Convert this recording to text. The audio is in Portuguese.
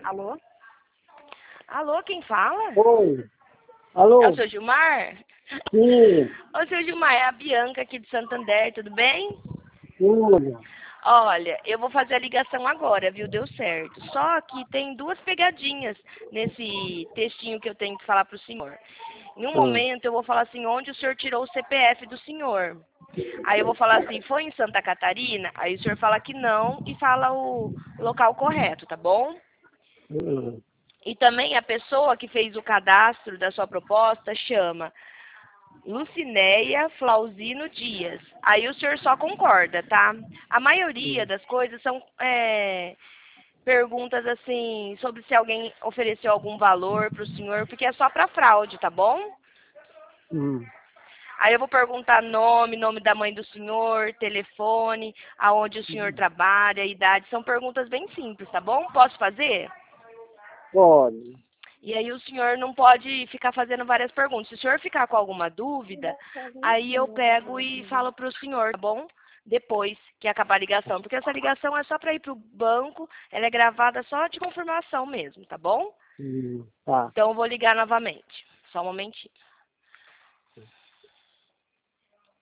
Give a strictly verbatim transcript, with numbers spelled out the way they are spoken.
Alô? Alô, quem fala? Oi. É Alô? o seu Gilmar? Sim, Ô, seu Gilmar, é a Bianca aqui de Santander, tudo bem? tudo. Olha, eu vou fazer a ligação agora, viu? Deu certo. Só que tem duas pegadinhas nesse textinho que eu tenho que falar para o senhor. Em um Hum. momento eu vou falar assim, onde o senhor tirou o C P F do senhor? Aí eu vou falar assim, foi em Santa Catarina? Aí o senhor fala que não e fala o local correto, tá bom? Hum. E também a pessoa que fez o cadastro da sua proposta chama Lucinéia Flauzino Dias. Aí o senhor só concorda, tá? A maioria Hum. das coisas são é, perguntas assim, sobre se alguém ofereceu algum valor para o senhor, porque é só para fraude, tá bom? Hum. Aí eu vou perguntar nome, nome da mãe do senhor, telefone, aonde o senhor trabalha, idade. São perguntas bem simples, tá bom? Posso fazer? Pode. E aí o senhor não pode ficar fazendo várias perguntas. Se o senhor ficar com alguma dúvida, aí eu pego e falo para o senhor, tá bom? Depois que acabar a ligação. Porque essa ligação é só para ir para o banco, ela é gravada só de confirmação mesmo, tá bom? Hum. Tá. Então eu vou ligar novamente. Só um momentinho.